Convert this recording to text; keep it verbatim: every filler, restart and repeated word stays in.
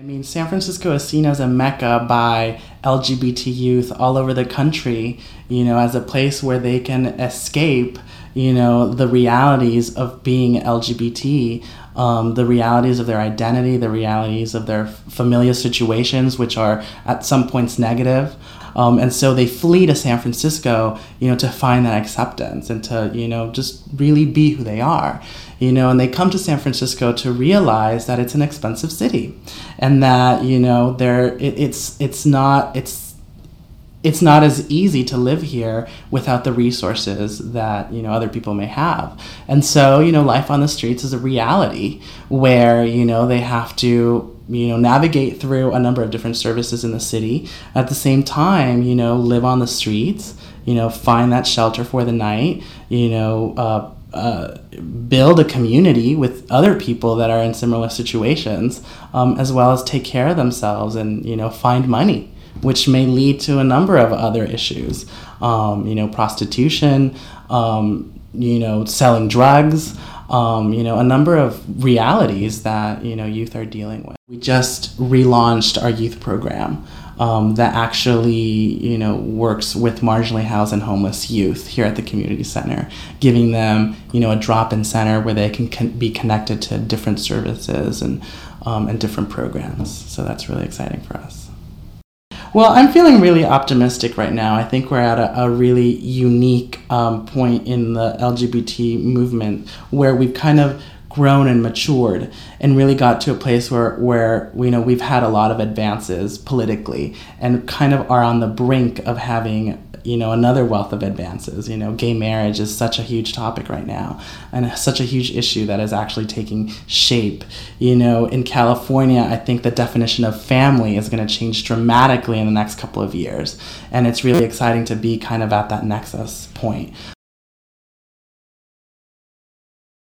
mean, San Francisco is seen as a mecca by L G B T youth all over the country, you know, as a place where they can escape, you know, the realities of being L G B T, um, the realities of their identity, the realities of their familial situations, which are at some points negative. Um, and so they flee to San Francisco, you know, to find that acceptance and to, you know, just really be who they are, you know, and they come to San Francisco to realize that it's an expensive city and that, you know, there it, it's it's not it's it's not as easy to live here without the resources that, you know, other people may have. And so, you know, life on the streets is a reality where, you know, they have to, you know, navigate through a number of different services in the city. At the same time, you know, live on the streets, you know, find that shelter for the night, you know, uh, uh, build a community with other people that are in similar situations, um, as well as take care of themselves and, you know, find money, which may lead to a number of other issues, um, you know, prostitution, um, you know, selling drugs, um, you know, a number of realities that, you know, youth are dealing with. We just relaunched our youth program um, that actually, you know, works with marginally housed and homeless youth here at the community center, giving them, you know, a drop-in center where they can con- be connected to different services and um, and different programs. So that's really exciting for us. Well, I'm feeling really optimistic right now. I think we're at a, a really unique um, point in the L G B T movement where we've kind of grown and matured and really got to a place where, where you know, we've had a lot of advances politically and kind of are on the brink of having, you know, another wealth of advances. You know, gay marriage is such a huge topic right now and such a huge issue that is actually taking shape. You know, in California, I think the definition of family is going to change dramatically in the next couple of years. And it's really exciting to be kind of at that nexus point.